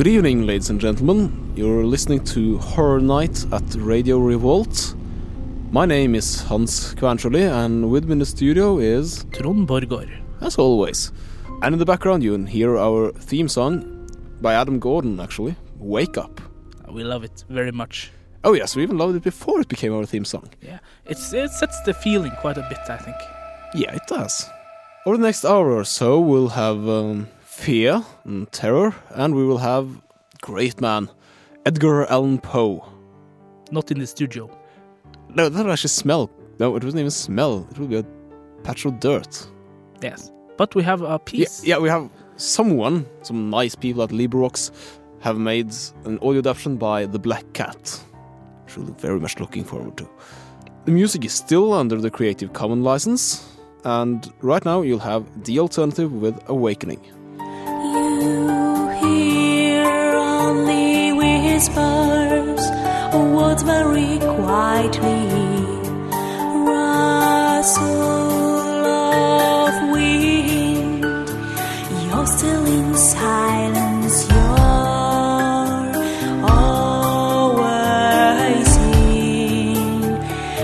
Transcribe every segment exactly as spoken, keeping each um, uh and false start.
Good evening, ladies and gentlemen. You're listening to Horror Night at Radio Revolt. My name is Hans Kvernskjoldi, and with me in the studio is... Trond Borgård. As always. And in the background you can hear our theme song by Adam Gordon, actually. Wake Up. We love it very much. Oh yes, we even loved it before it became our theme song. Yeah, it's it sets the feeling quite a bit, I think. Yeah, it does. Over the next hour or so, we'll have um, fear and terror, and we will have great man, Edgar Allan Poe. Not in the studio. No, that would actually smell. No, it wouldn't even smell. It would be a patch of dirt. Yes, but we have a piece. Yeah, yeah, we have someone, some nice people at LibreVox, have made an audio adaptation by The Black Cat, which we're very much looking forward to. The music is still under the Creative Commons license, and right now you'll have The Alternative with Awakening. You hear only whispers, words very quietly, rustle of wind. You're still in silence, you're always in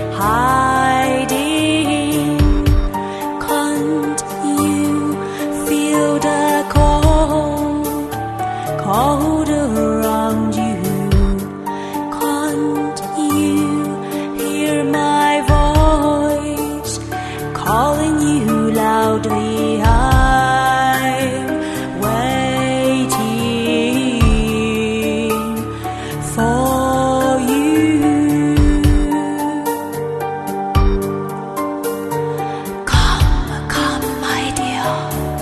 hiding. Can't you feel the cold, cold around you? Can't you hear my voice calling you loudly? I'm waiting for you. Come, come, my dear.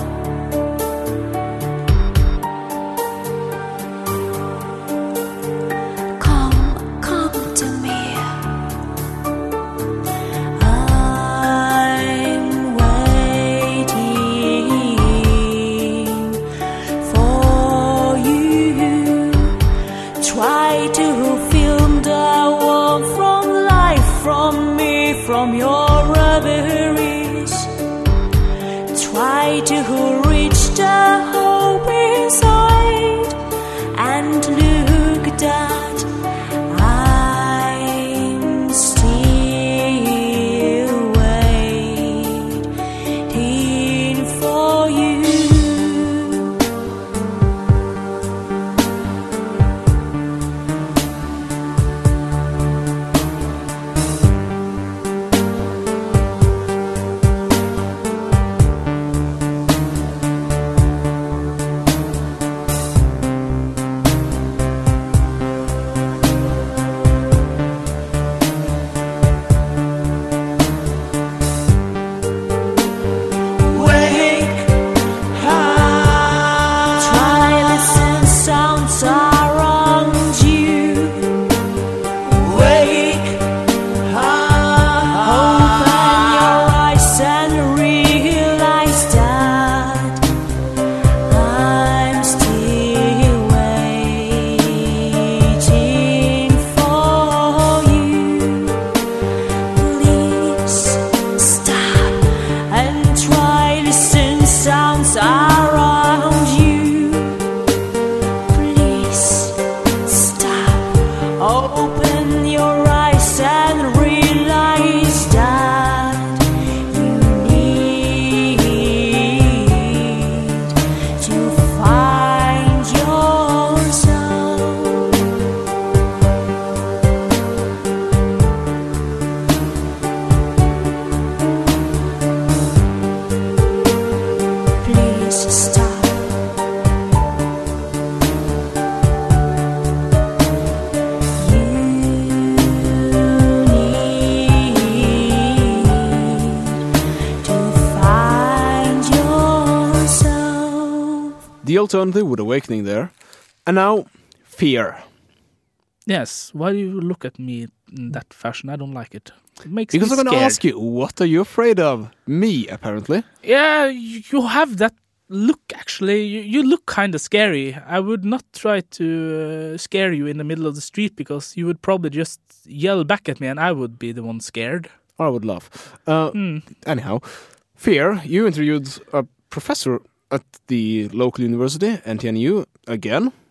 Come, come to me. I'm waiting for you. Try to film the world from life, from me, from your reveries. Try to reach the hope inside and look that I'm still waiting for you. Wake up. Try listen sounds around you. Wake up. Open your eyes and realize that I'm still waiting for you. Please stop and try listen sounds around you. Please stop, open your eyes and realize that you need to find yourself. Please stop. You need to find yourself. The Alternative with Awakening there. And now, Fear. Yes, why do you look at me in that fashion? I don't like it. It makes Because me I'm going to scared. ask you, what are you afraid of? Me, apparently. Yeah, you you have that look, actually. You, you look kind of scary. I would not try to uh, scare you in the middle of the street because you would probably just yell back at me and I would be the one scared. I would laugh. Uh, Hmm. Anyhow, Fear, you interviewed a professor at the local university, N T N U, again.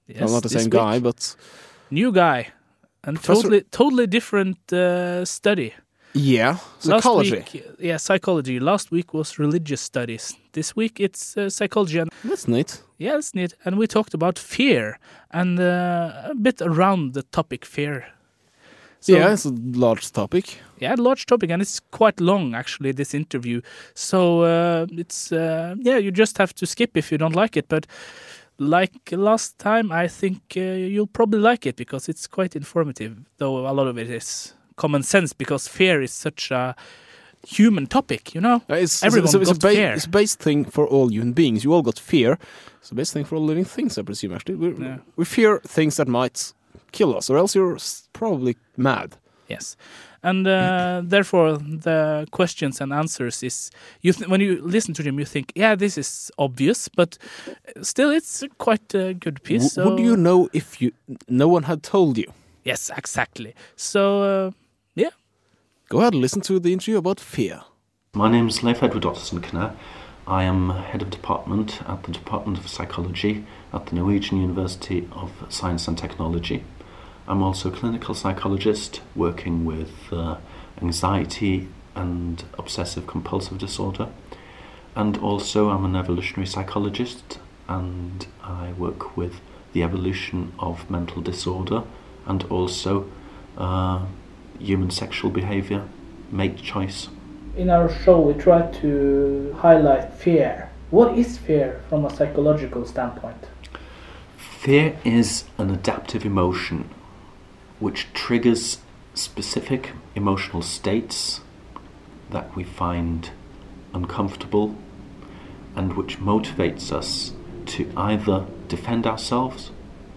Yes, Well, not the this same week, guy, but new guy, and Professor- totally totally different uh, study. yeah, psychology. Last week, yeah, psychology. Last week was religious studies. This week it's uh, psychology, and That's neat. yeah, it's neat. And we talked about fear and uh, a bit around the topic fear. So, Yeah, it's a large topic. yeah, large topic, and it's quite long actually. This interview, so uh, it's uh, yeah, you just have to skip if you don't like it. But like last time, I think uh, you'll probably like it because it's quite informative. Though a lot of it is common sense because fear is such a human topic, you know. Uh, It's, Everyone it's, a- it's, a got ba- fear. it's a base thing for all human beings. You all got fear. It's a base thing for all living things, I presume, actually. We, Yeah. we fear things that might kill us, or else you're s- probably mad. Yes, and uh, therefore the questions and answers is you th- when you listen to them you think yeah this is obvious, but still it's quite a good piece. W- would so- you know if you no one had told you? Yes, exactly. So uh, yeah, Go ahead and listen to the interview about fear. My name is Leif Edward Otterson Knær. I am head of department at the Department of Psychology at the Norwegian University of Science and Technology. I'm also a clinical psychologist working with uh, anxiety and obsessive compulsive disorder. And also I'm an evolutionary psychologist, and I work with the evolution of mental disorder and also uh, human sexual behavior, mate choice. in our show we try to highlight fear. What is fear from a psychological standpoint? Fear is an adaptive emotion which triggers specific emotional states that we find uncomfortable and which motivates us to either defend ourselves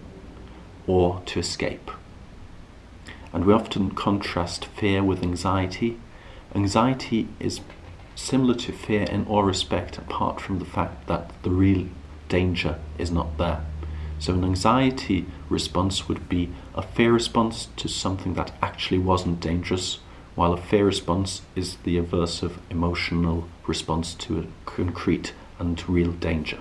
or to escape. And we often contrast fear with anxiety. Anxiety is similar to fear in all respect, apart from the fact that the real danger is not there. So an anxiety response would be a fear response to something that actually wasn't dangerous, while a fear response is the aversive emotional response to a concrete and real danger.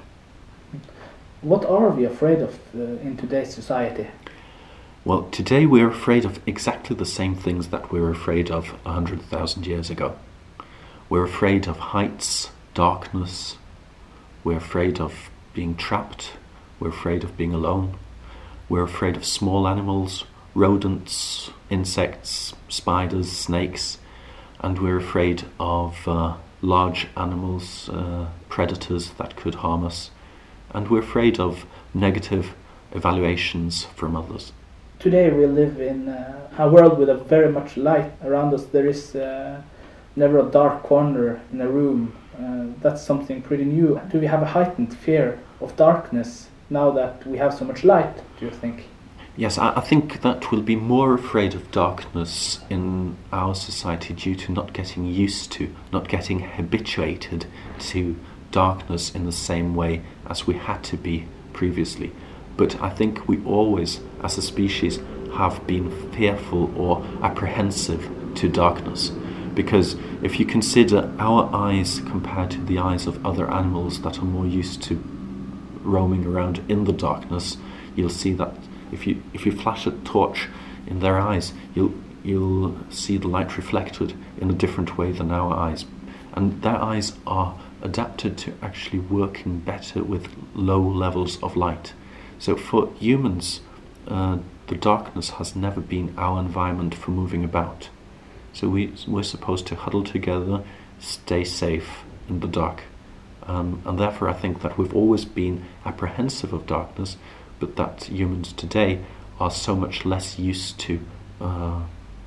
What are we afraid of uh, in today's society? Well, today we're afraid of exactly the same things that we were afraid of a hundred thousand years ago. We're afraid of heights, darkness, we're afraid of being trapped, we're afraid of being alone, we're afraid of small animals, rodents, insects, spiders, snakes, and we're afraid of uh, large animals, uh, predators that could harm us, and we're afraid of negative evaluations from others. Today we live in uh, a world with a very much light around us. There is uh, never a dark corner in a room. Uh, that's something pretty new. Do we have a heightened fear of darkness now that we have so much light, do you think? Yes, I, I think that we'll be more afraid of darkness in our society due to not getting used to, not getting habituated to darkness in the same way as we had to be previously. But I think we always, as a species, have been fearful or apprehensive to darkness. Because if you consider our eyes compared to the eyes of other animals that are more used to roaming around in the darkness, you'll see that if you if you flash a torch in their eyes, you'll you'll see the light reflected in a different way than our eyes. And their eyes are adapted to actually working better with low levels of light. So for humans, uh, the darkness has never been our environment for moving about. So we, we're supposed to huddle together, stay safe in the dark. Um, and therefore I think that we've always been apprehensive of darkness, but that humans today are so much less used to uh,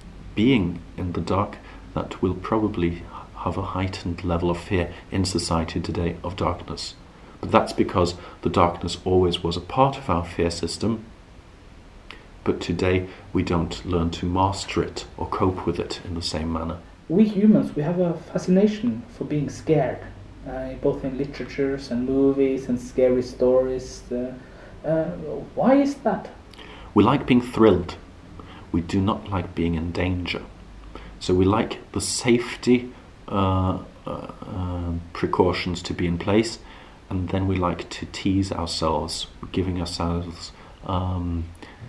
being in the dark that we'll probably have a heightened level of fear in society today of darkness. But that's because the darkness always was a part of our fear system, but today we don't learn to master it or cope with it in the same manner. We humans, we have a fascination for being scared, uh, both in literatures and movies and scary stories. Uh, uh, why is that? We like being thrilled. We do not like being in danger. So we like the safety uh, uh, uh, precautions to be in place, and then we like to tease ourselves, giving ourselves um,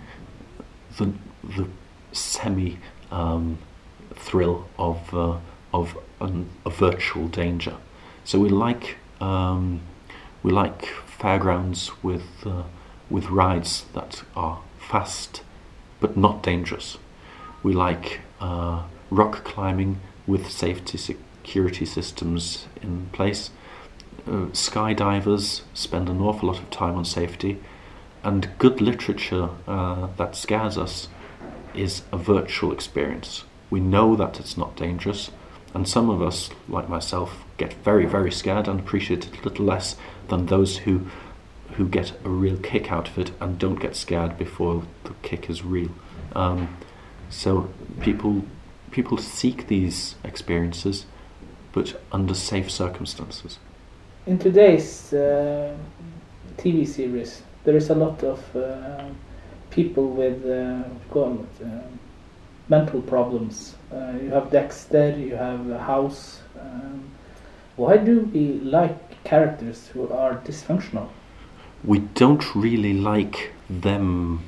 the the semi um, thrill of uh, of an, a virtual danger. So we like um, we like fairgrounds with uh, with rides that are fast but not dangerous. We like uh, rock climbing with safety security systems in place. Uh, skydivers spend an awful lot of time on safety, and good literature uh, that scares us is a virtual experience. We know that it's not dangerous, and some of us, like myself, get very, very scared and appreciate it a little less than those who who get a real kick out of it and don't get scared before the kick is real. Um, so people people seek these experiences, but under safe circumstances. In today's uh, T V series, there is a lot of uh, people with uh, call it, uh, mental problems. Uh, you have Dexter, you have House. Um, why do we like characters who are dysfunctional? We don't really like them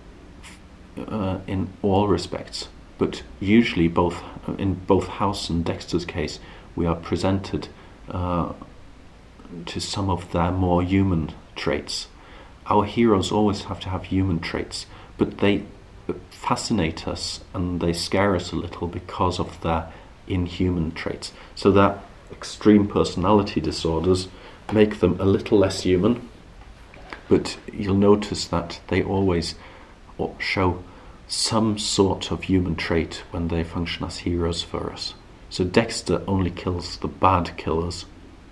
uh, in all respects, but usually both in both House and Dexter's case, we are presented uh, to some of their more human traits. Our heroes always have to have human traits, but they fascinate us and they scare us a little because of their inhuman traits. So their extreme personality disorders make them a little less human, but you'll notice that they always show some sort of human trait when they function as heroes for us. So Dexter only kills the bad killers.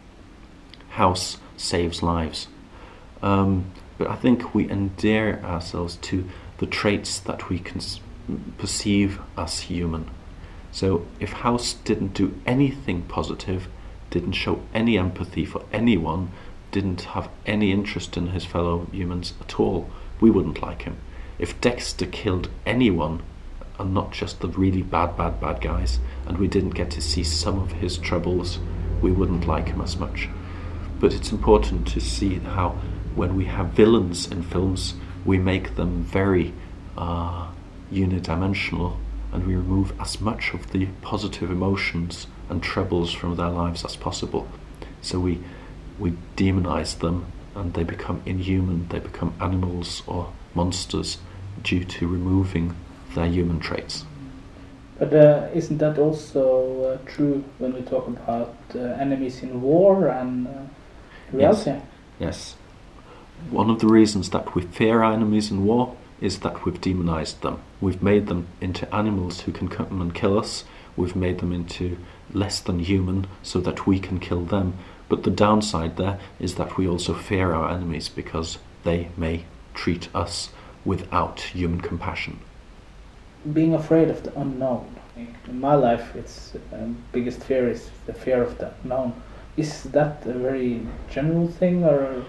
House saves lives. Um, but I think we endear ourselves to the traits that we can perceive as human. So if House didn't do anything positive, didn't show any empathy for anyone, didn't have any interest in his fellow humans at all, we wouldn't like him. If Dexter killed anyone, and not just the really bad, bad, bad guys, and we didn't get to see some of his troubles, we wouldn't like him as much. But it's important to see how when we have villains in films, we make them very uh, unidimensional, and we remove as much of the positive emotions and troubles from their lives as possible. So we we demonize them, and they become inhuman, they become animals or monsters due to removing their human traits. But uh, isn't that also uh, true when we talk about uh, enemies in war and uh, reality? Yes. yes. One of the reasons that we fear our enemies in war is that we've demonized them. We've made them into animals who can come and kill us. We've made them into less than human so that we can kill them. But the downside there is that we also fear our enemies because they may treat us without human compassion. Being afraid of the unknown. In my life, its um, biggest fear is the fear of the unknown. Is that a very general thing, or?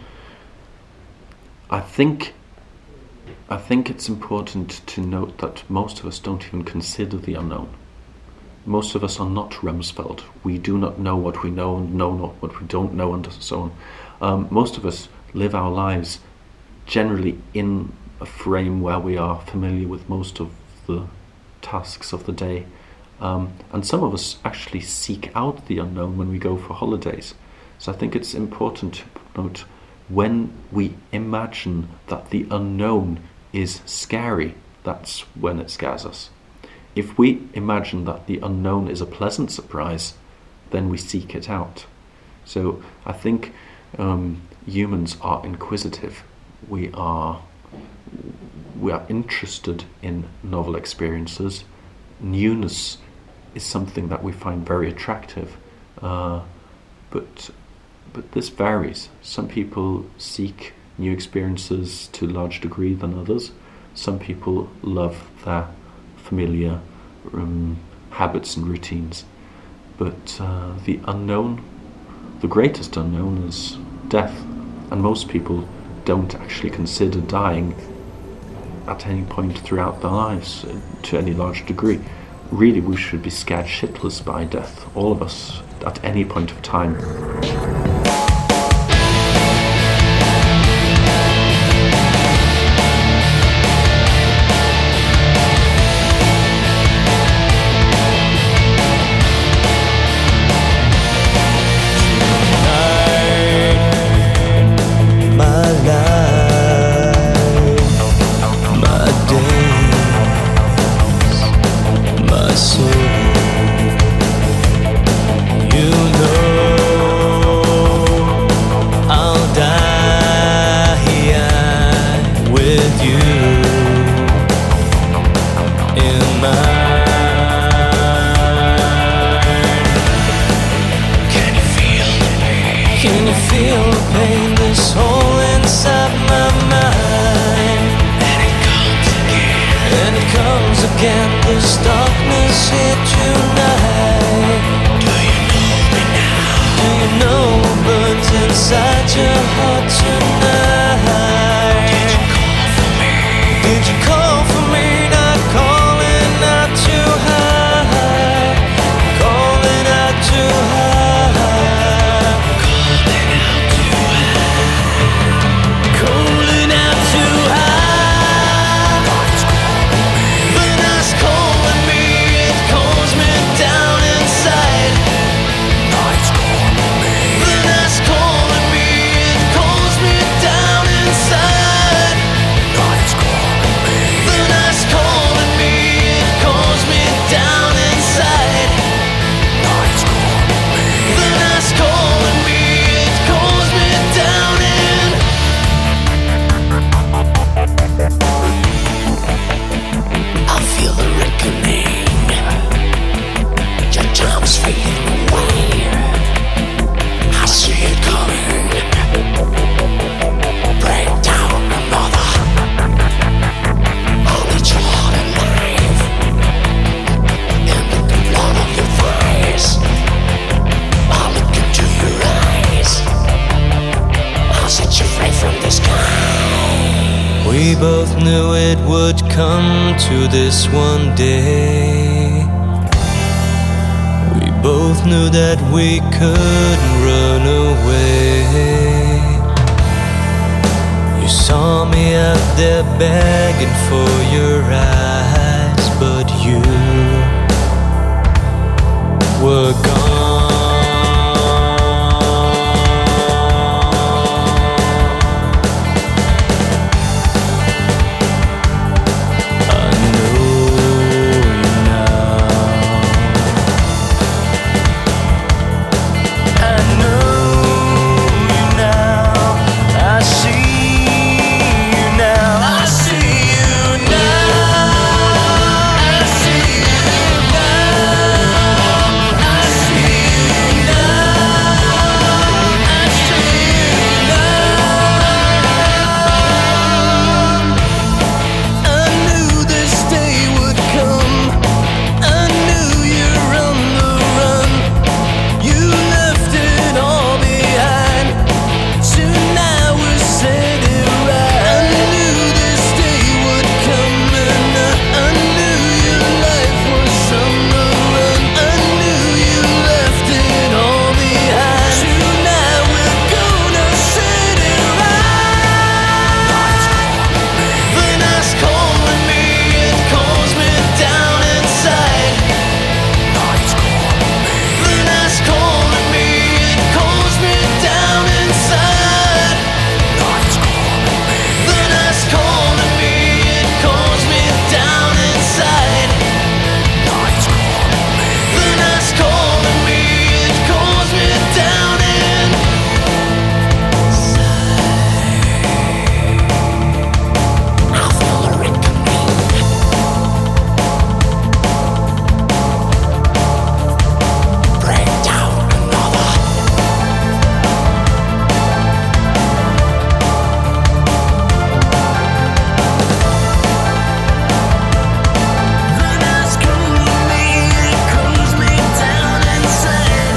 I think I think it's important to note that most of us don't even consider the unknown. Most of us are not Rumsfeld. We do not know what we know and know not what we don't know, and so on. Um, most of us live our lives generally in a frame where we are familiar with most of the tasks of the day. Um, and some of us actually seek out the unknown when we go for holidays. So I think it's important to note, when we imagine that the unknown is scary, that's when it scares us. If we imagine that the unknown is a pleasant surprise, then we seek it out. So I think um, humans are inquisitive. We are we are interested in novel experiences. Newness is something that we find very attractive, uh, but but this varies. Some people seek new experiences to a large degree than others. Some people love their familiar um, habits and routines. But uh, the unknown, the greatest unknown, is death. And most people don't actually consider dying at any point throughout their lives uh, to any large degree. Really, we should be scared shitless by death, all of us, at any point of time. can this darkness hit tonight? Do you know me now? Do you know what burns inside your heart tonight? Did you call for me? Did you call for me? Not calling out too high, calling out too high, calling out too high, calling out too high. The night's calling me, it calls me down inside. Night's calling me. The night's calling me, it calls me down inside. Night's calling me. The night's calling me, it calls me down inside. Night's calling me. The night's calling me, it calls me down in. I feel the reckoning. Your time's fading away. I see it coming. Break down another. I'll let your heart alive. And with the blood of your thighs, I'll look into your eyes. I'll set you free from the sky. We both knew it would come to this one day. We both knew that we couldn't run away. You saw me out there begging for your eyes, but you were gone. I know you now. I know you now. I see you now. I see you now. I see you now. I see you now. I see you now. I knew this day would come. I knew you're on the run. You left it all behind. Tonight we said it right. I knew this day would come, and I, I knew your life was on the run. I knew you left it all behind. Tonight we're gonna set it right. The night's calling me, it calls me down inside. The night's calling me, it calls me down inside. The night's calling me, it calls me down inside. The night's calling me, it calls me down inside. I feel the reckoning. Break down another. The night's calling me, it calls me down inside.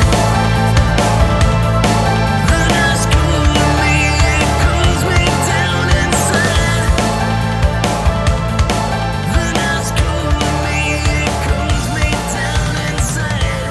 The night's calling me, it calls me down inside. The night's calling me, it calls me down inside.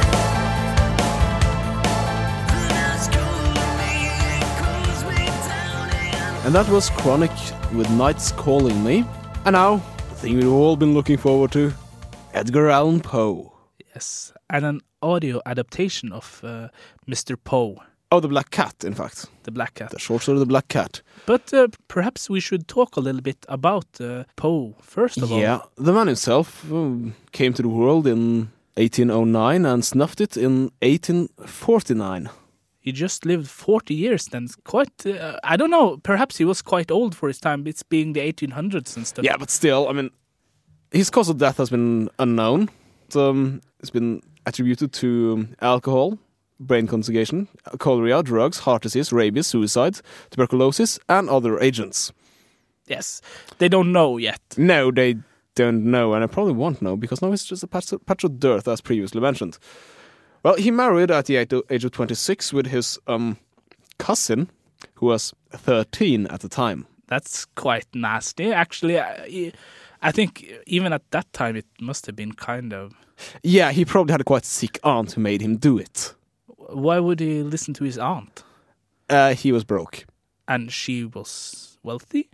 The night's calling me, it calls me down in. And that was Chronic with Nights Calling Me. And now, the thing we've all been looking forward to, Edgar Allan Poe. Yes, and an audio adaptation of uh, Mister Poe, Oh, the Black Cat, in fact. the Black Cat. The short story, The Black Cat. But uh, perhaps we should talk a little bit about uh, Poe first of Yeah, all. the man himself um, came to the world in eighteen oh nine and snuffed it in eighteen forty-nine. He just lived forty years then. Quite, uh, I don't know, perhaps he was quite old for his time. It's being the eighteen hundreds and stuff. Yeah, but still, I mean, his cause of death has been unknown. So, um, it's been attributed to um, alcohol, brain conjugation, cholera, drugs, heart disease, rabies, suicide, tuberculosis, and other agents. Yes, they don't know yet. No, they don't know, and I probably won't know, because now he's just a patch of, patch of dirt, as previously mentioned. Well, he married at the age of twenty-six with his um, cousin, who was thirteen at the time. That's quite nasty. Actually, I, I think even at that time it must have been kind of... Yeah, he probably had a quite sick aunt who made him do it. Why would he listen to his aunt? Uh, he was broke. And she was wealthy?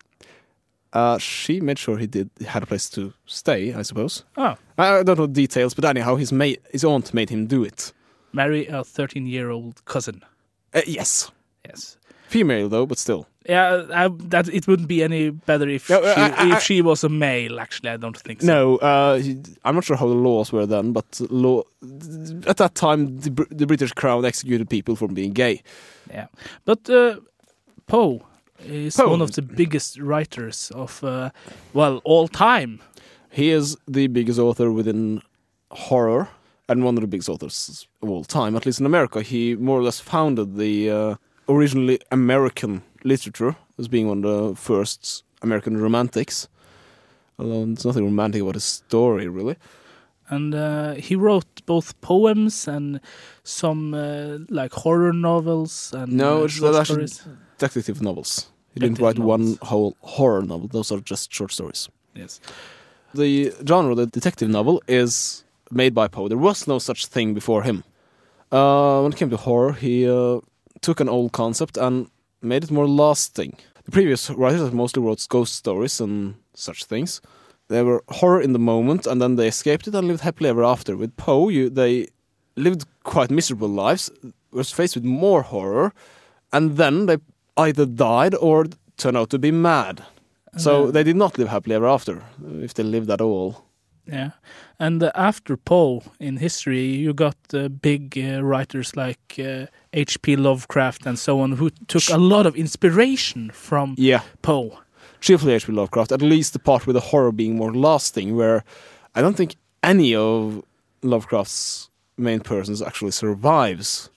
Uh, she made sure he did he had a place to stay, I suppose. Oh. I don't know details, but anyhow, his, ma- his aunt made him do it. Marry a thirteen-year-old cousin. Uh, yes. Yes. Female, though, but still. Yeah, I, that it wouldn't be any better if No, uh, she, I- I- if she was a male. Actually, I don't think so. No, uh, he- I'm not sure how the laws were then, but law at that time, the, Br- the British Crown executed people for being gay. Yeah, but uh, Poe is Poe. one of the biggest writers of uh, well all time. He is the biggest author within horror, and one of the biggest authors of all time, at least in America. He more or less founded the uh, originally American literature as being one of the first American romantics. Although there's nothing romantic about his story, really. And uh, he wrote both poems and some uh, like horror novels and No, uh, it's short actually stories. detective novels. He didn't Detective write one novels. whole horror novel. Those are just short stories. Yes. The genre, the detective novel, is made by Poe. There was no such thing before him. Uh, when it came to horror, he uh, took an old concept and made it more lasting. The previous writers mostly wrote ghost stories and such things. They were horror in the moment, and then they escaped it and lived happily ever after. With Poe, you, they lived quite miserable lives, were faced with more horror, and then they either died or turned out to be mad. So Uh, they did not live happily ever after, if they lived at all. Yeah, and uh, after Poe in history, you got uh, big uh, writers like uh, H P Lovecraft and so on, who took a lot of inspiration from Yeah, Poe. chiefly H P Lovecraft, at least the part with the horror being more lasting, where I don't think any of Lovecraft's main persons actually survives.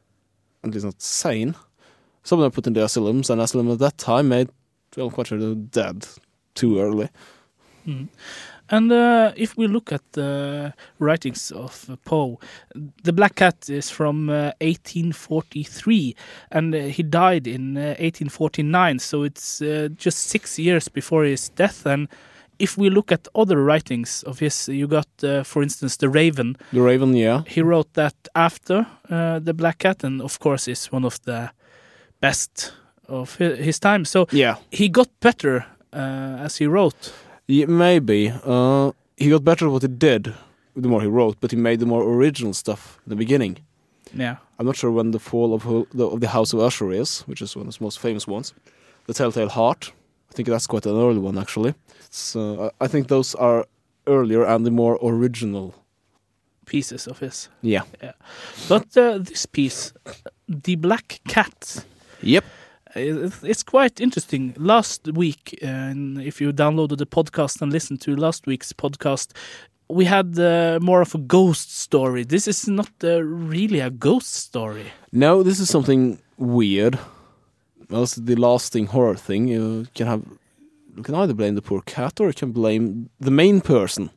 At least not sane. Some of them put in the asylums, and asylum at that time made, well, quite sure they're dead too early. Mm. And uh, if we look at the writings of uh, Poe, The Black Cat is from uh, eighteen forty-three, and uh, he died in uh, eighteen forty-nine, so it's uh, just six years before his death. And if we look at other writings of his, you got, uh, for instance, The Raven. The Raven, yeah. He wrote that after uh, The Black Cat, and of course is one of the best of hi- his time. So Yeah, he got better uh, as he wrote. yeah maybe. Uh, he got better at what he did the more he wrote, but he made the more original stuff in the beginning. Yeah. I'm not sure when the fall of, Ho- the, of the House of Usher is, which is one of the most famous ones. The Telltale Heart. I think that's quite an early one, actually. It's, uh, I I think those are earlier and the more original. Pieces of his. Yeah. But uh, this piece, The Black Cat, Yep. it- it's quite interesting. Last week, uh, and if you downloaded the podcast and listened to last week's podcast, we had uh, more of a ghost story. This is not uh, really a ghost story. No, this is something weird. Well, it's the lasting horror thing. You can have, you can either blame the poor cat or you can blame the main person.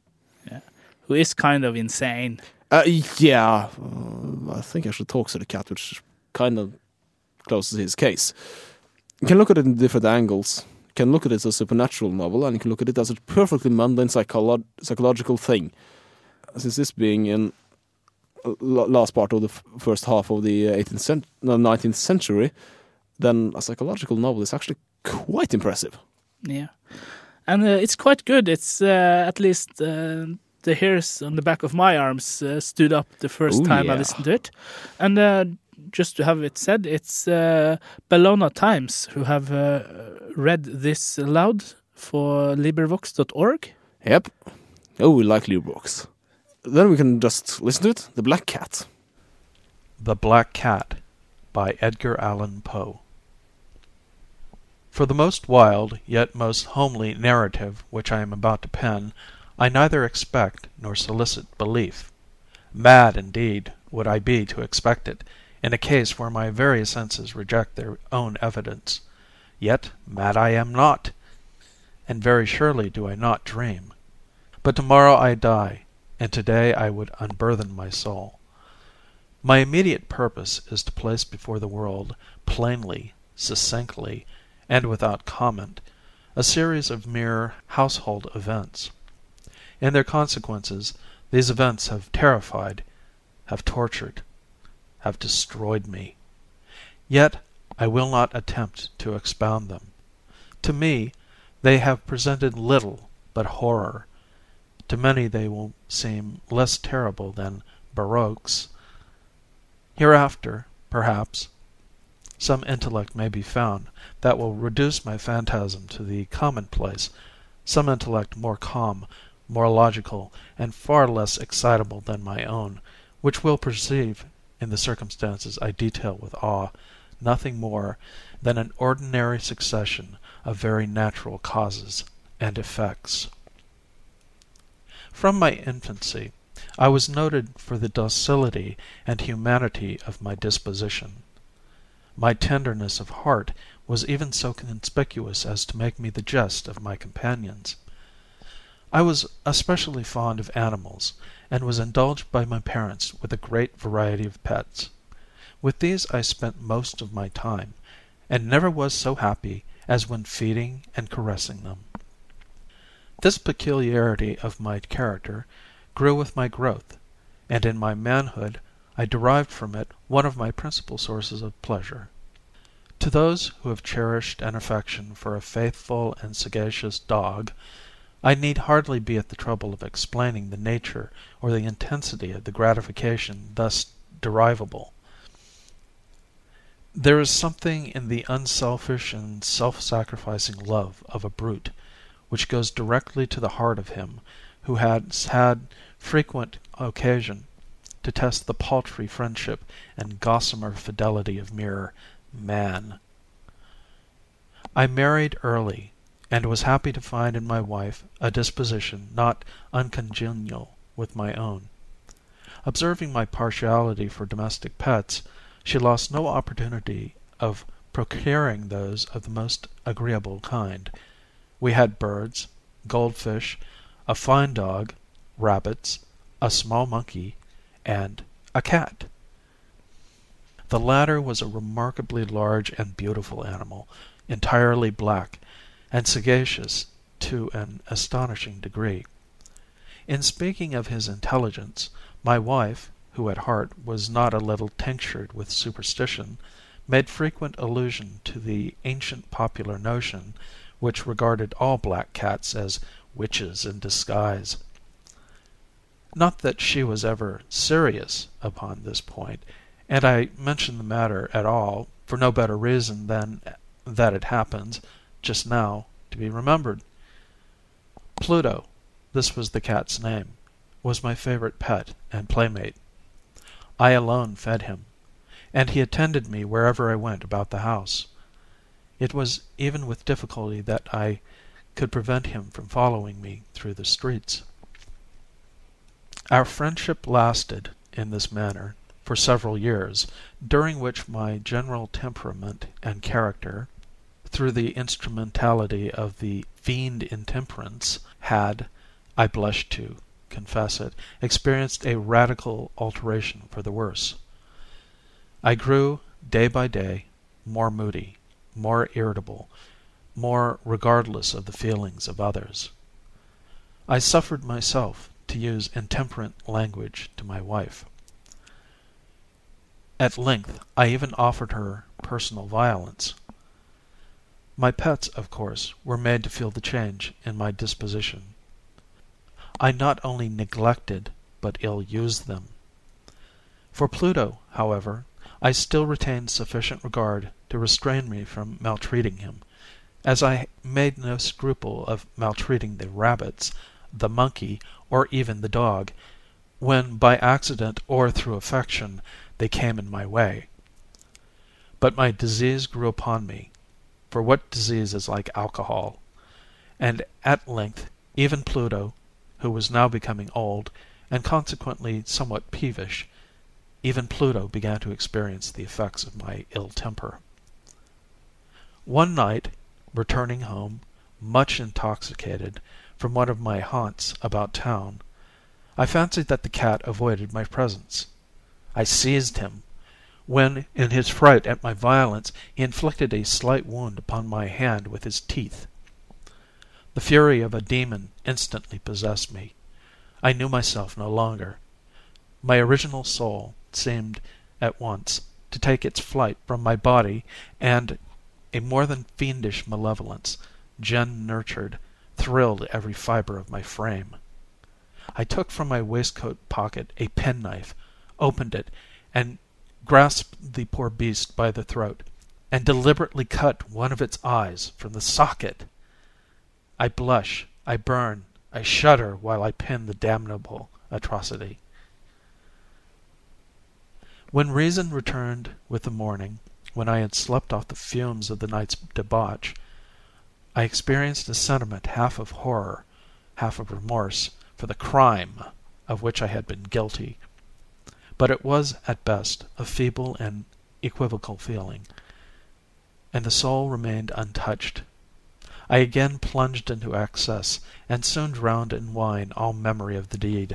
Who is kind of insane. Uh, yeah, uh, I think I should talk to the cat, which kind of closes his case. You can look at it in different angles. You can look at it as a supernatural novel, and you can look at it as a perfectly mundane psycholo- psychological thing. Since this being in uh, l- last part of the f- first half of the eighteenth cent- no, nineteenth century, then a psychological novel is actually quite impressive. Yeah. And uh, it's quite good. It's uh, at least uh, the hairs on the back of my arms uh, stood up the first Oh, time I yeah. listened to it. And uh, just to have it said, it's uh, Bellona Times who have uh, read this aloud for LibriVox dot org. Yep. Oh, we like Librox. Then we can just listen to it. The Black Cat. The Black Cat by Edgar Allan Poe. For the most wild, yet most homely narrative which I am about to pen, I neither expect nor solicit belief. Mad, indeed, would I be to expect it, in a case where my very senses reject their own evidence. Yet mad I am not. and very surely do I not dream. But tomorrow I die, and today I would unburthen my soul. My immediate purpose is to place before the world, plainly, succinctly, and without comment, a series of mere household events. In their consequences, these events have terrified, have tortured, have destroyed me. Yet I will not attempt to expound them. To me, they have presented little but horror. To many they will seem less terrible than barroques. Hereafter, perhaps, some intellect may be found that will reduce my phantasm to the commonplace, some intellect more calm, more logical, and far less excitable than my own, which will perceive, in the circumstances I detail with awe, nothing more than an ordinary succession of very natural causes and effects. From my infancy, I was noted for the docility and humanity of my disposition. My tenderness of heart was even so conspicuous as to make me the jest of my companions. I was especially fond of animals, and was indulged by my parents with a great variety of pets. With these I spent most of my time, and never was so happy as when feeding and caressing them. This peculiarity of my character grew with my growth, and in my manhood I derived from it one of my principal sources of pleasure. To those who have cherished an affection for a faithful and sagacious dog, I need hardly be at the trouble of explaining the nature or the intensity of the gratification thus derivable. There is something in the unselfish and self-sacrificing love of a brute which goes directly to the heart of him who has had frequent occasion to test the paltry friendship and gossamer fidelity of mere man. I married early, and was happy to find in my wife a disposition not uncongenial with my own. Observing my partiality for domestic pets, she lost no opportunity of procuring those of the most agreeable kind. We had birds, goldfish, a fine dog, rabbits, a small monkey, and a cat. The latter was a remarkably large and beautiful animal, entirely black, and sagacious to an astonishing degree. In speaking of his intelligence, my wife, who at heart was not a little tinctured with superstition, made frequent allusion to the ancient popular notion which regarded all black cats as witches in disguise. Not that she was ever serious upon this point, and I mention the matter at all for no better reason than that it happens, just now, to be remembered. Pluto, this was the cat's name, was my favorite pet and playmate. I alone fed him, and he attended me wherever I went about the house. It was even with difficulty that I could prevent him from following me through the streets. Our friendship lasted, in this manner, for several years, during which my general temperament and character, through the instrumentality of the fiend intemperance, had, I blush to confess it, experienced a radical alteration for the worse. I grew, day by day, more moody, more irritable, more regardless of the feelings of others. I suffered myself to use intemperate language to my wife. At length I even offered her personal violence. My pets, of course, were made to feel the change in my disposition. I not only neglected but ill-used them. For Pluto, however, I still retained sufficient regard to restrain me from maltreating him, as I made no scruple of maltreating the rabbits, the monkey, or even the dog, when by accident or through affection they came in my way. But my disease grew upon me, for what disease is like alcohol? And at length even Pluto, who was now becoming old, and consequently somewhat peevish, even Pluto began to experience the effects of my ill temper. One night, returning home, much intoxicated, from one of my haunts about town. I fancied that the cat avoided my presence. I seized him, when, in his fright at my violence, he inflicted a slight wound upon my hand with his teeth. The fury of a demon instantly possessed me. I knew myself no longer. My original soul seemed at once to take its flight from my body, and a more than fiendish malevolence, gin-nurtured, thrilled every fibre of my frame. I took from my waistcoat pocket a penknife, opened it, and grasped the poor beast by the throat, and deliberately cut one of its eyes from the socket. I blush, I burn, I shudder while I pen the damnable atrocity. When reason returned with the morning, when I had slept off the fumes of the night's debauch, I experienced a sentiment half of horror, half of remorse for the crime of which I had been guilty. But it was at best a feeble and equivocal feeling, and the soul remained untouched. I again plunged into excess, and soon drowned in wine all memory of the deed.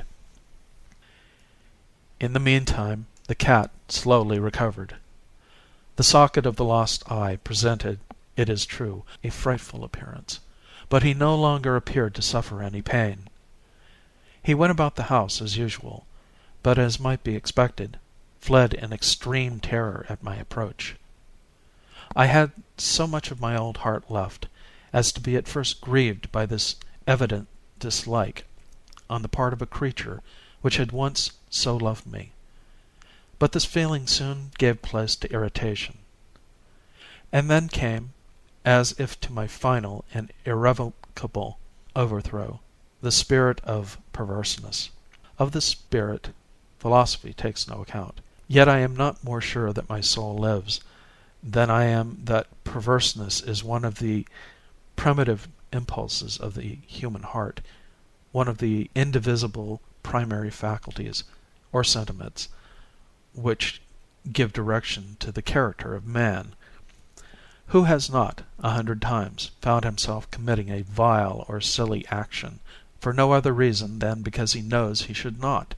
In the meantime the cat slowly recovered. The socket of the lost eye presented, it is true, a frightful appearance, but he no longer appeared to suffer any pain. He went about the house as usual, but, as might be expected, fled in extreme terror at my approach. I had so much of my old heart left as to be at first grieved by this evident dislike on the part of a creature which had once so loved me. But this feeling soon gave place to irritation. And then came, as if to my final and irrevocable overthrow, the spirit of perverseness. Of this spirit philosophy takes no account. Yet I am not more sure that my soul lives than I am that perverseness is one of the primitive impulses of the human heart, one of the indivisible primary faculties, or sentiments, which give direction to the character of man. Who has not, a hundred times, found himself committing a vile or silly action, for no other reason than because he knows he should not?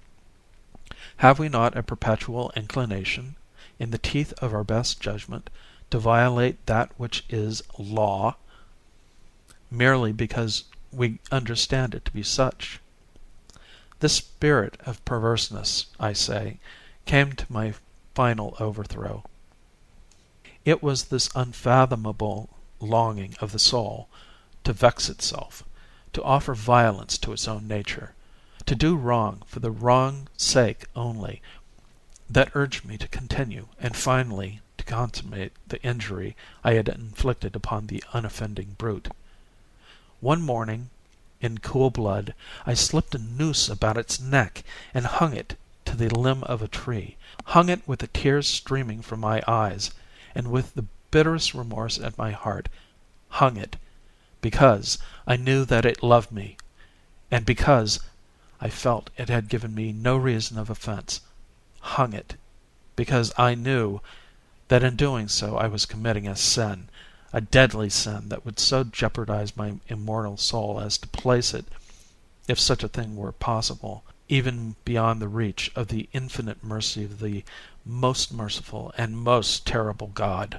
Have we not a perpetual inclination, in the teeth of our best judgment, to violate that which is law, merely because we understand it to be such? This spirit of perverseness, I say, came to my final overthrow. It was this unfathomable longing of the soul to vex itself, to offer violence to its own nature, to do wrong for the wrong's sake only, that urged me to continue, and finally to consummate the injury I had inflicted upon the unoffending brute. One morning, in cool blood, I slipped a noose about its neck and hung it to the limb of a tree, hung it with the tears streaming from my eyes, and with the bitterest remorse at my heart, hung it, because I knew that it loved me, and because I felt it had given me no reason of offence, hung it, because I knew that in doing so I was committing a sin, a deadly sin that would so jeopardize my immortal soul as to place it, if such a thing were possible, even beyond the reach of the infinite mercy of the most merciful and most terrible God.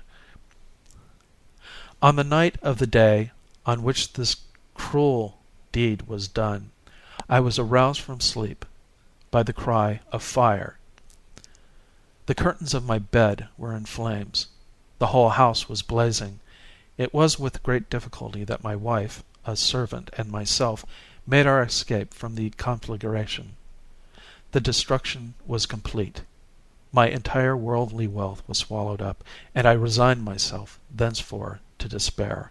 On the night of the day on which this cruel deed was done, I was aroused from sleep by the cry of fire. The curtains of my bed were in flames. The whole house was blazing. It was with great difficulty that my wife, a servant, and myself made our escape from the conflagration. The destruction was complete. My entire worldly wealth was swallowed up, and I resigned myself thenceforth to despair.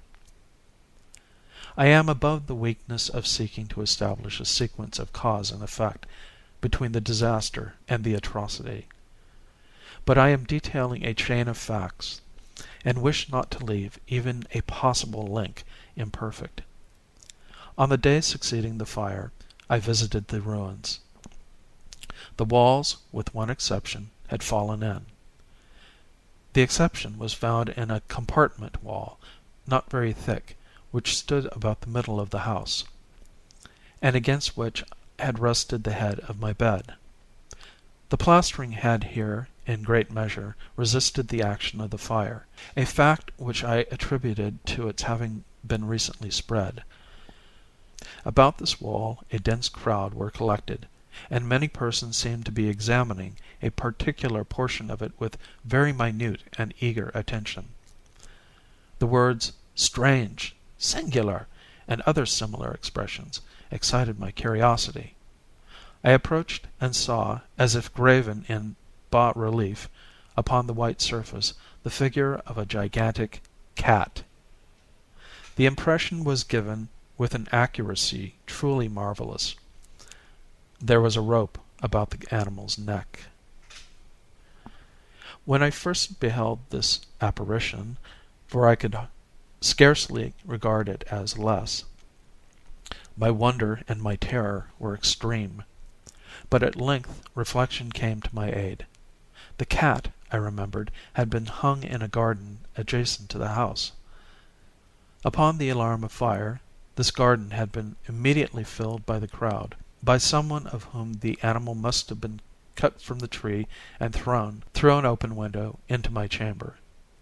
I am above the weakness of seeking to establish a sequence of cause and effect between the disaster and the atrocity. But I am detailing a chain of facts, and wish not to leave even a possible link imperfect. On the day succeeding the fire, I visited the ruins. The walls, with one exception, had fallen in. The exception was found in a compartment wall, not very thick, which stood about the middle of the house, and against which had rested the head of my bed. The plastering had here, in great measure, resisted the action of the fire, a fact which I attributed to its having been recently spread. About this wall a dense crowd were collected, and many persons seemed to be examining a particular portion of it with very minute and eager attention. The words "strange," "singular," and other similar expressions excited my curiosity. I approached and saw, as if graven in bas relief upon the white surface, the figure of a gigantic cat. The impression was given with an accuracy truly marvellous. There was a rope about the animal's neck. When I first beheld this apparition, for I could scarcely regard it as less, my wonder and my terror were extreme. But at length reflection came to my aid. The cat, I remembered, had been hung in a garden adjacent to the house. Upon the alarm of fire, this garden had been immediately filled by the crowd, by someone of whom the animal must have been cut from the tree and thrown, through an open window, into my chamber.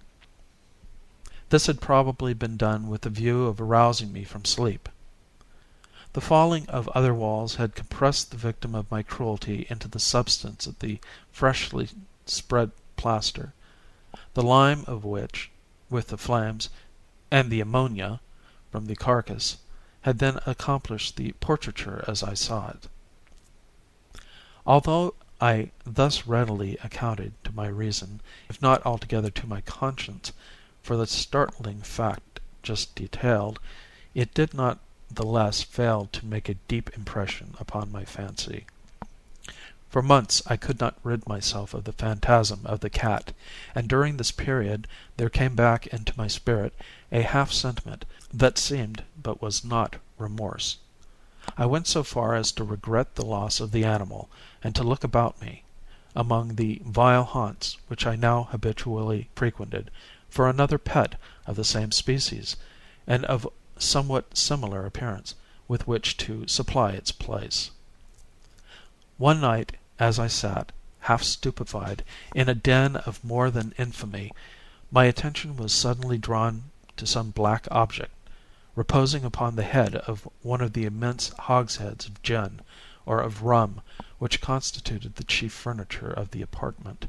This had probably been done with the view of arousing me from sleep. The falling of other walls had compressed the victim of my cruelty into the substance of the freshly spread plaster, the lime of which, with the flames, and the ammonia from the carcass, had then accomplished the portraiture as I saw it. Although I thus readily accounted to my reason, if not altogether to my conscience, for the startling fact just detailed, it did not the less fail to make a deep impression upon my fancy. For months I could not rid myself of the phantasm of the cat, and during this period there came back into my spirit a half sentiment that seemed but was not remorse. I went so far as to regret the loss of the animal, and to look about me, among the vile haunts which I now habitually frequented, for another pet of the same species, and of somewhat similar appearance, with which to supply its place. One night, as I sat, half stupefied, in a den of more than infamy, my attention was suddenly drawn to some black object, reposing upon the head of one of the immense hogsheads of gin, or of rum, which constituted the chief furniture of the apartment.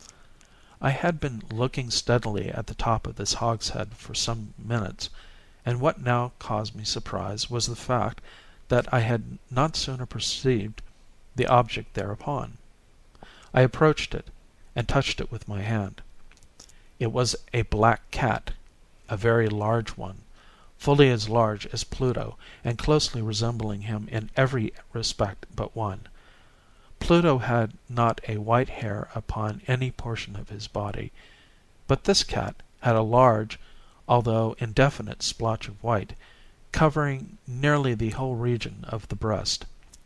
I had been looking steadily at the top of this hogshead for some minutes, and what now caused me surprise was the fact that I had not sooner perceived the object thereupon. I approached it, and touched it with my hand. It was a black cat, a very large one, fully as large as Pluto, and closely resembling him in every respect but one. Pluto had not a white hair upon any portion of his body, but this cat had a large, although indefinite, splotch of white, covering nearly the whole region of the breast.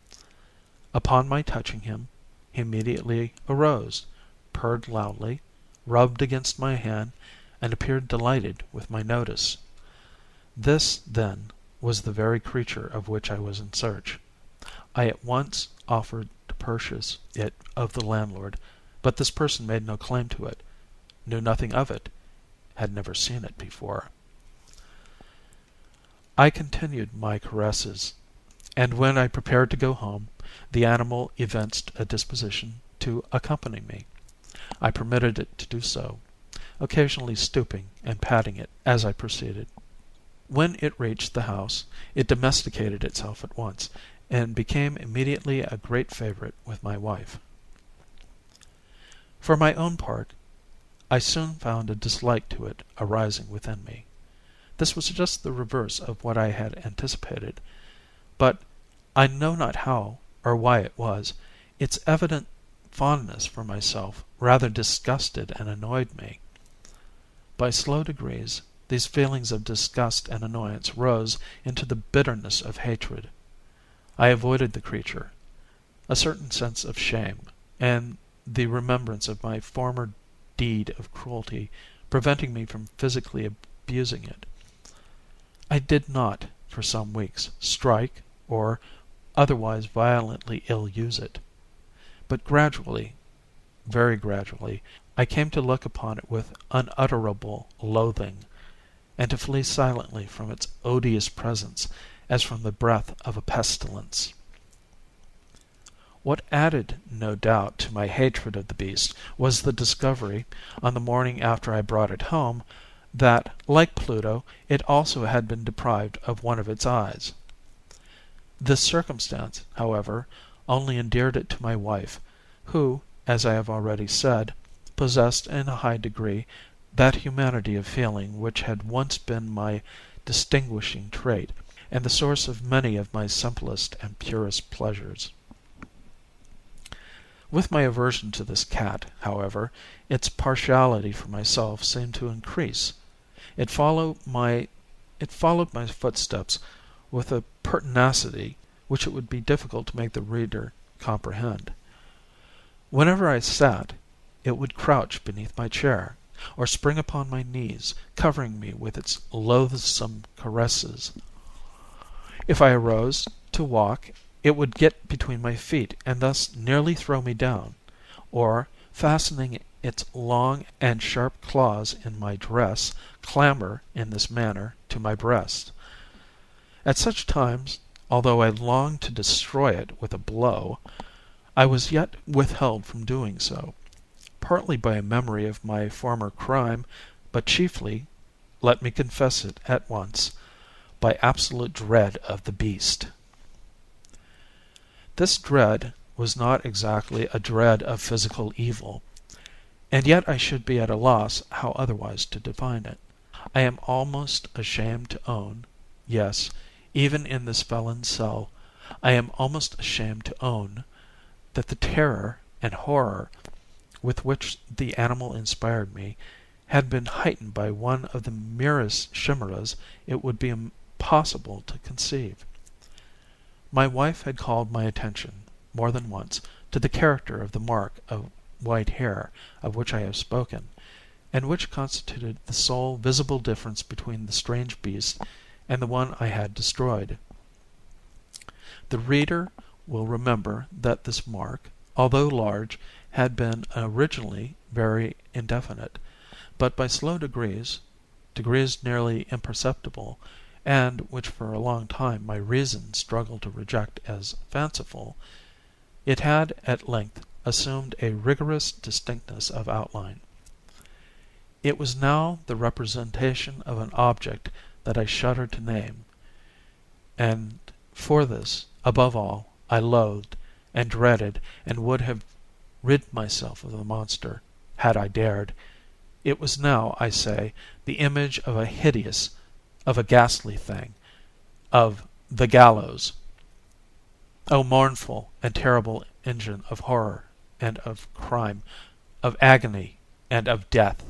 Upon my touching him, he immediately arose, purred loudly, rubbed against my hand, and appeared delighted with my notice. This, then, was the very creature of which I was in search. I at once offered to purchase it of the landlord, but this person made no claim to it, knew nothing of it, had never seen it before. I continued my caresses, and when I prepared to go home, the animal evinced a disposition to accompany me. I permitted it to do so, occasionally stooping and patting it as I proceeded. When it reached the house, it domesticated itself at once, and became immediately a great favourite with my wife. For my own part, I soon found a dislike to it arising within me. This was just the reverse of what I had anticipated, but I know not how or why it was, its evident fondness for myself rather disgusted and annoyed me. By slow degrees, these feelings of disgust and annoyance rose into the bitterness of hatred. I avoided the creature, a certain sense of shame, and the remembrance of my former deed of cruelty preventing me from physically abusing it. I did not, for some weeks, strike or otherwise violently ill-use it. But gradually, very gradually, I came to look upon it with unutterable loathing, and to flee silently from its odious presence as from the breath of a pestilence. What added, no doubt, to my hatred of the beast was the discovery, on the morning after I brought it home, that, like Pluto, it also had been deprived of one of its eyes. This circumstance, however, only endeared it to my wife, who, as I have already said, possessed in a high degree that humanity of feeling which had once been my distinguishing trait, and the source of many of my simplest and purest pleasures. With my aversion to this cat, however, its partiality for myself seemed to increase. It followed my it followed my footsteps with a pertinacity which it would be difficult to make the reader comprehend. Whenever I sat, it would crouch beneath my chair, or spring upon my knees, covering me with its loathsome caresses. If I arose to walk, it would get between my feet and thus nearly throw me down, or, fastening its long and sharp claws in my dress, clamber, in this manner, to my breast. At such times, although I longed to destroy it with a blow, I was yet withheld from doing so, partly by a memory of my former crime, but chiefly, let me confess it at once, by absolute dread of the beast. This dread was not exactly a dread of physical evil, and yet I should be at a loss how otherwise to define it. I am almost ashamed to own, yes, even in this felon's cell, I am almost ashamed to own, that the terror and horror with which the animal inspired me had been heightened by one of the merest chimeras it would be impossible to conceive. My wife had called my attention, more than once, to the character of the mark of white hair of which I have spoken, and which constituted the sole visible difference between the strange beast and the one I had destroyed. The reader will remember that this mark, although large, had been originally very indefinite, but by slow degrees, degrees nearly imperceptible, and which for a long time my reason struggled to reject as fanciful, it had at length assumed a rigorous distinctness of outline. It was now the representation of an object that I shuddered to name, and for this, above all, I loathed and dreaded and would have rid myself of the monster, had I dared. It was now, I say, the image of a hideous, of a ghastly thing, of the gallows. O mournful and terrible engine of horror and of crime, of agony and of death!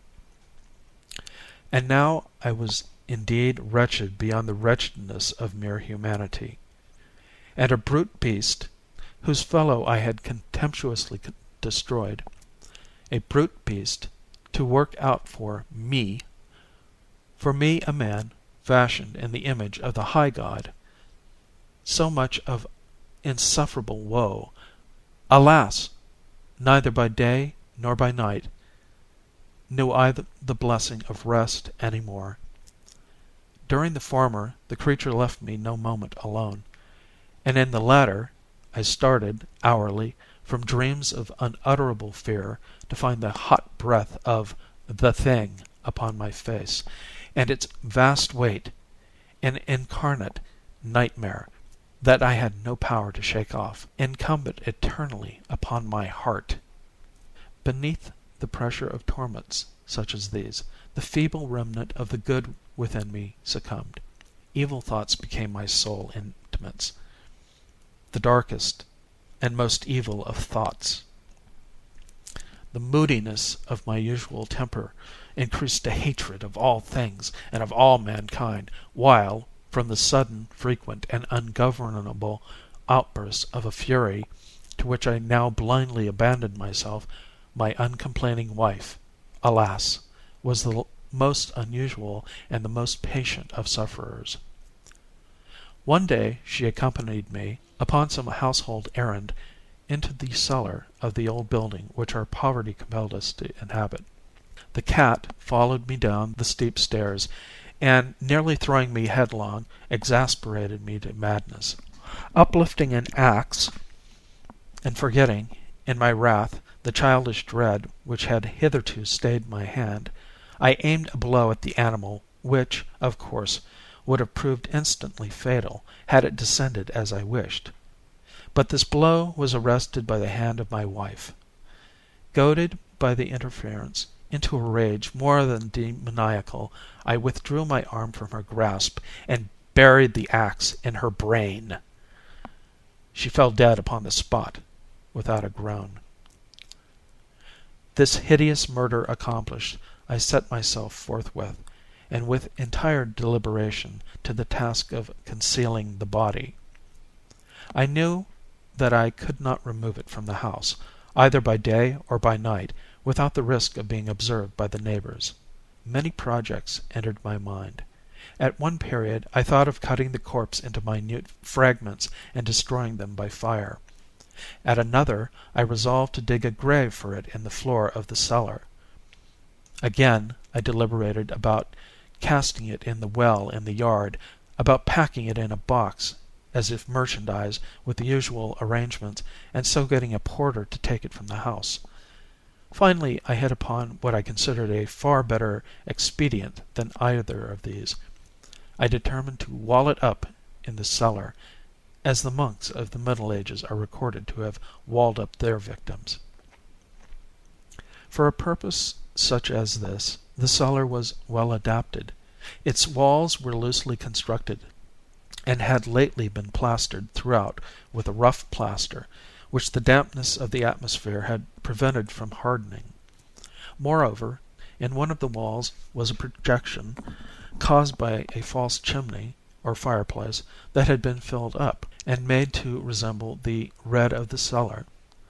And now I was indeed wretched beyond the wretchedness of mere humanity. And a brute beast, whose fellow I had contemptuously destroyed, a brute beast, to work out for me, for me a man fashioned in the image of the high God, so much of insufferable woe, alas! neither by day nor by night knew I the blessing of rest any more. During the former the creature left me no moment alone, and in the latter I started, hourly, from dreams of unutterable fear to find the hot breath of the Thing upon my face, and its vast weight, an incarnate nightmare that I had no power to shake off, incumbent eternally upon my heart. Beneath the pressure of torments such as these, the feeble remnant of the good within me succumbed. Evil thoughts became my sole intimates, the darkest and most evil of thoughts. The moodiness of my usual temper increased to hatred of all things and of all mankind, while, from the sudden, frequent, and ungovernable outbursts of a fury to which I now blindly abandoned myself, my uncomplaining wife, alas! was the most unusual and the most patient of sufferers. One day she accompanied me, upon some household errand, into the cellar of the old building which our poverty compelled us to inhabit. The cat followed me down the steep stairs, and, nearly throwing me headlong, exasperated me to madness. Uplifting an axe, and forgetting, in my wrath, the childish dread which had hitherto stayed my hand, I aimed a blow at the animal, which, of course, would have proved instantly fatal had it descended as I wished. But this blow was arrested by the hand of my wife. Goaded by the interference into a rage more than demoniacal, I withdrew my arm from her grasp and buried the axe in her brain. She fell dead upon the spot, without a groan. This hideous murder accomplished, I set myself forthwith, and with entire deliberation, to the task of concealing the body. I knew that I could not remove it from the house, either by day or by night, without the risk of being observed by the neighbors. Many projects entered my mind. At one period I thought of cutting the corpse into minute fragments and destroying them by fire. At another I resolved to dig a grave for it in the floor of the cellar. Again I deliberated about casting it in the well in the yard, about packing it in a box as if merchandise with the usual arrangements, and so getting a porter to take it from the house. Finally I hit upon what I considered a far better expedient than either of these. I determined to wall it up in the cellar, as the monks of the Middle Ages are recorded to have walled up their victims. For a purpose such as this, the cellar was well adapted. Its walls were loosely constructed, and had lately been plastered throughout with a rough plaster, which the dampness of the atmosphere had prevented from hardening. Moreover, in one of the walls was a projection, caused by a false chimney, or fireplace, that had been filled up, and made to resemble the red of the cellar.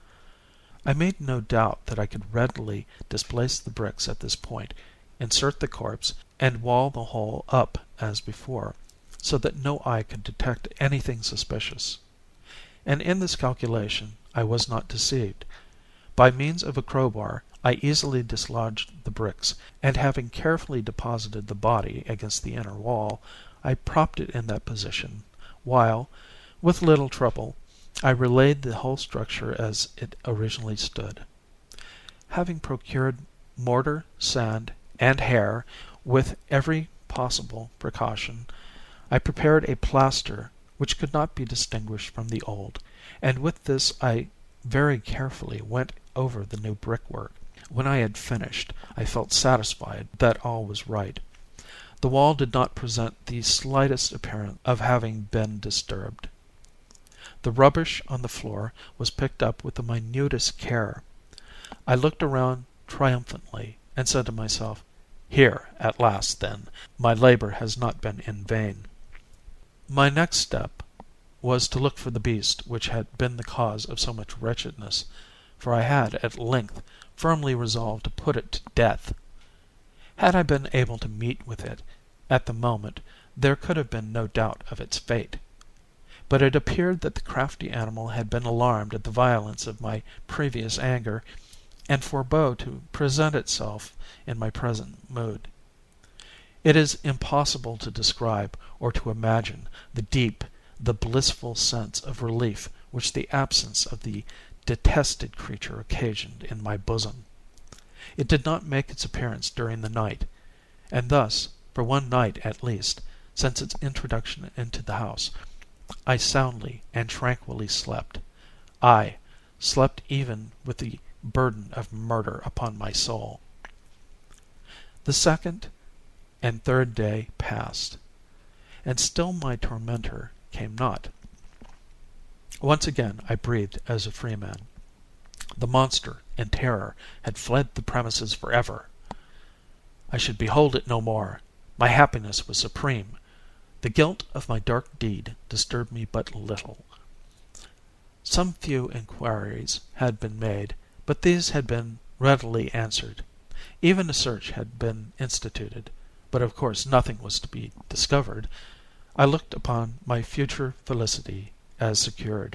I made no doubt that I could readily displace the bricks at this point, insert the corpse, and wall the whole up as before, so that no eye could detect anything suspicious. And in this calculation I was not deceived. By means of a crowbar I easily dislodged the bricks, and having carefully deposited the body against the inner wall, I propped it in that position, while, with little trouble, I relaid the whole structure as it originally stood. Having procured mortar, sand, and hair, with every possible precaution, I prepared a plaster which could not be distinguished from the old, and with this I very carefully went over the new brickwork. When I had finished, I felt satisfied that all was right. The wall did not present the slightest appearance of having been disturbed. The rubbish on the floor was picked up with the minutest care. I looked around triumphantly, and said to myself, "Here, at last, then, my labour has not been in vain." My next step was to look for the beast which had been the cause of so much wretchedness, for I had, at length, firmly resolved to put it to death. Had I been able to meet with it at the moment, there could have been no doubt of its fate. But it appeared that the crafty animal had been alarmed at the violence of my previous anger, and forbore to present itself in my present mood. It is impossible to describe or to imagine the deep, the blissful sense of relief which the absence of the detested creature occasioned in my bosom. It did not make its appearance during the night, and thus, for one night at least, since its introduction into the house, I soundly and tranquilly slept. I slept even with the burden of murder upon my soul. The second and third day passed, and still my tormentor came not. Once again I breathed as a free man. The monster, in terror, had fled the premises for ever. I should behold it no more. My happiness was supreme. The guilt of my dark deed disturbed me but little. Some few inquiries had been made, but these had been readily answered. Even a search had been instituted, but of course nothing was to be discovered. I looked upon my future felicity as secured.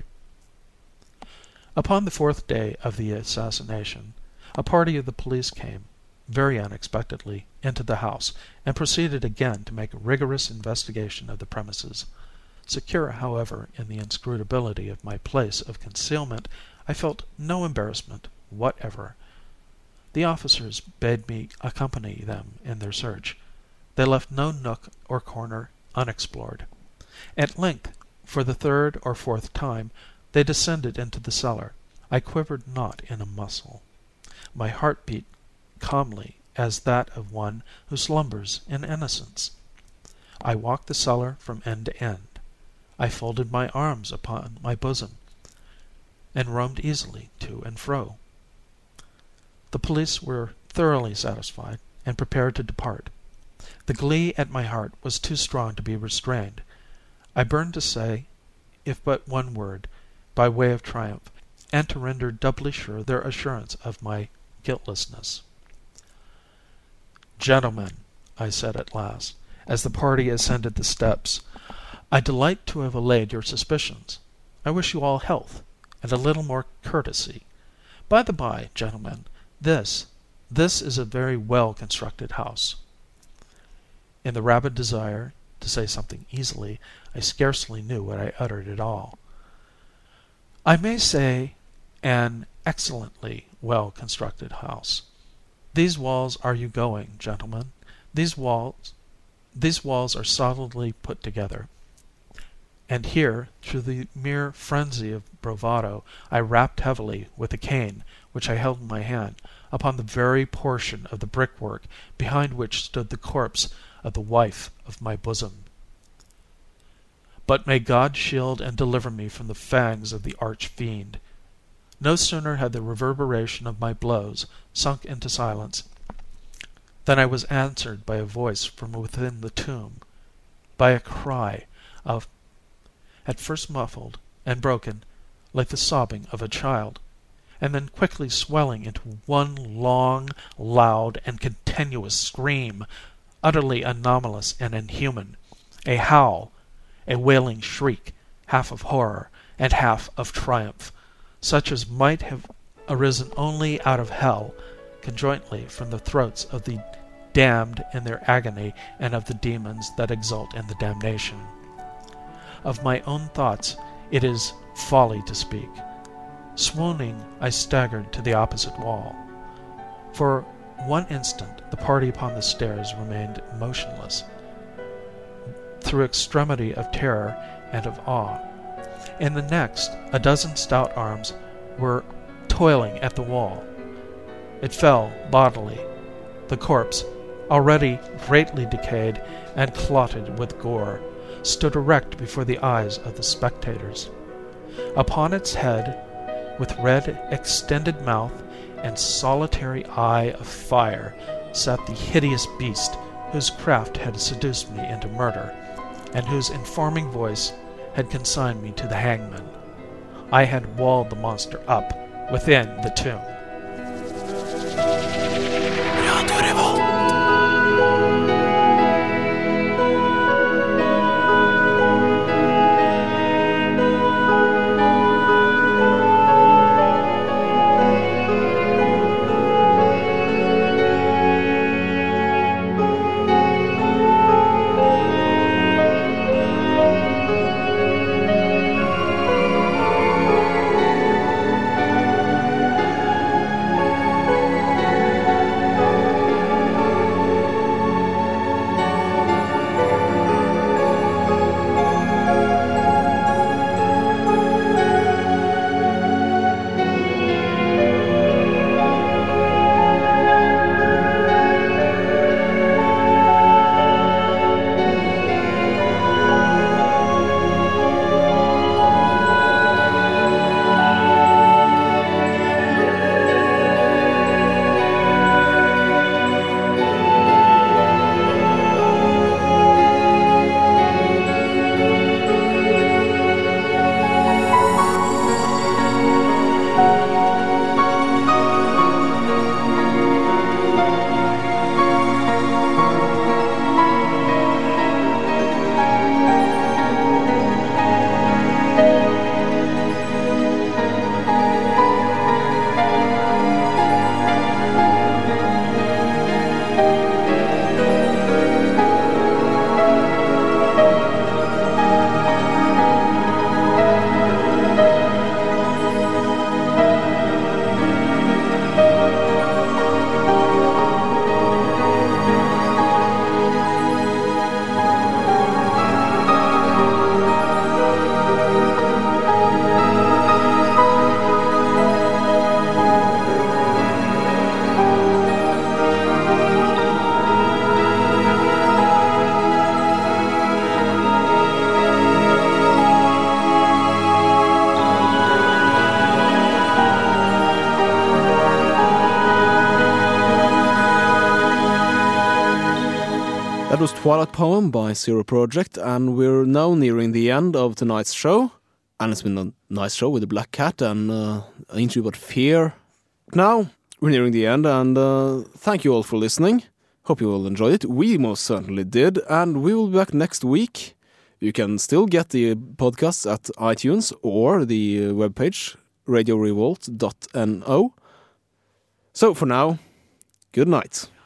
Upon the fourth day of the assassination, a party of the police came, very unexpectedly, into the house, and proceeded again to make a rigorous investigation of the premises. Secure, however, in the inscrutability of my place of concealment, I felt no embarrassment whatever. The officers bade me accompany them in their search. They left no nook or corner unexplored. At length, for the third or fourth time, they descended into the cellar. I quivered not in a muscle. My heart beat calmly as that of one who slumbers in innocence. I walked the cellar from end to end. I folded my arms upon my bosom, and roamed easily to and fro. The police were thoroughly satisfied, and prepared to depart. The glee at my heart was too strong to be restrained. I burned to say, if but one word, by way of triumph, and to render doubly sure their assurance of my guiltlessness. "Gentlemen," I said at last, as the party ascended the steps, "I delight to have allayed your suspicions. I wish you all health, and a little more courtesy. By the by, gentlemen, this, this is a very well constructed house." In the rabid desire to say something easily, I scarcely knew what I uttered at all. "I may say an excellently well constructed house. These walls are you going, gentlemen. These walls, these walls are solidly put together." And here, through the mere frenzy of bravado, I rapped heavily with a cane which I held in my hand upon the very portion of the brickwork behind which stood the corpse of the wife of my bosom. But may God shield and deliver me from the fangs of the arch-fiend. No sooner had the reverberation of my blows sunk into silence than I was answered by a voice from within the tomb, by a cry of at first muffled and broken, like the sobbing of a child, and then quickly swelling into one long, loud, and continuous scream, utterly anomalous and inhuman, a howl, a wailing shriek, half of horror and half of triumph, such as might have arisen only out of hell, conjointly from the throats of the damned in their agony and of the demons that exult in the damnation. Of my own thoughts it is folly to speak. Swooning, I staggered to the opposite wall. For one instant the party upon the stairs remained motionless, through extremity of terror and of awe. In the next, a dozen stout arms were toiling at the wall. It fell bodily. The corpse, already greatly decayed and clotted with gore, stood erect before the eyes of the spectators. Upon its head, with red extended mouth and solitary eye of fire, sat the hideous beast whose craft had seduced me into murder, and whose informing voice had consigned me to the hangman. I had walled the monster up within the tomb. That was Twilight Poem by Zero Project, and we're now nearing the end of tonight's show. And it's been a nice show with the Black Cat and uh, an interview about fear. Now, we're nearing the end, and uh, thank you all for listening. Hope you all enjoyed it. We most certainly did, and we will be back next week. You can still get the podcasts at iTunes or the webpage radio revolt dot no. So for now, good night.